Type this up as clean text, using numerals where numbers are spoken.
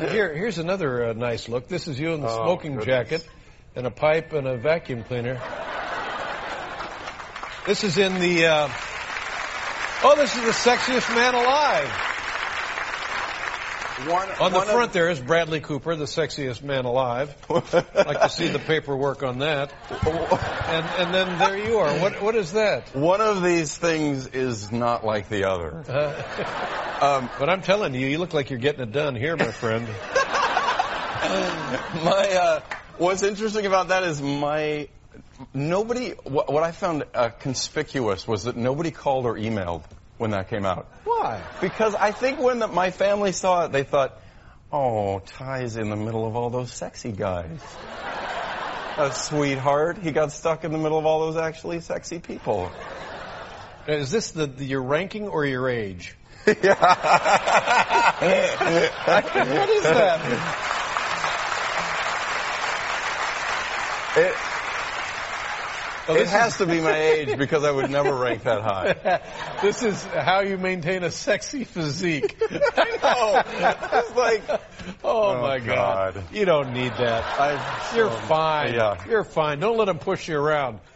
Here's another nice look. This is you in the smoking jacket and a pipe and a vacuum cleaner. This is in the... this is the sexiest man alive. On the front there is Bradley Cooper, the sexiest man alive. I'd like to see the paperwork on that. And then there you are. What is that? One of these things is not like the other. But I'm telling you, you look like you're getting it done here, my friend. What's interesting about that is what I found conspicuous was that nobody called or emailed when that came out. Why? Because I think when my family saw it, they thought, oh, Ty's in the middle of all those sexy guys. A sweetheart. He got stuck in the middle of all those actually sexy people. Is this your ranking or your age? Yeah. What is that? It has to be my age because I would never rank that high. This is how you maintain a sexy physique. I know. It's like, oh my God. You don't need that. You're fine. Yeah. You're fine. Don't let them push you around.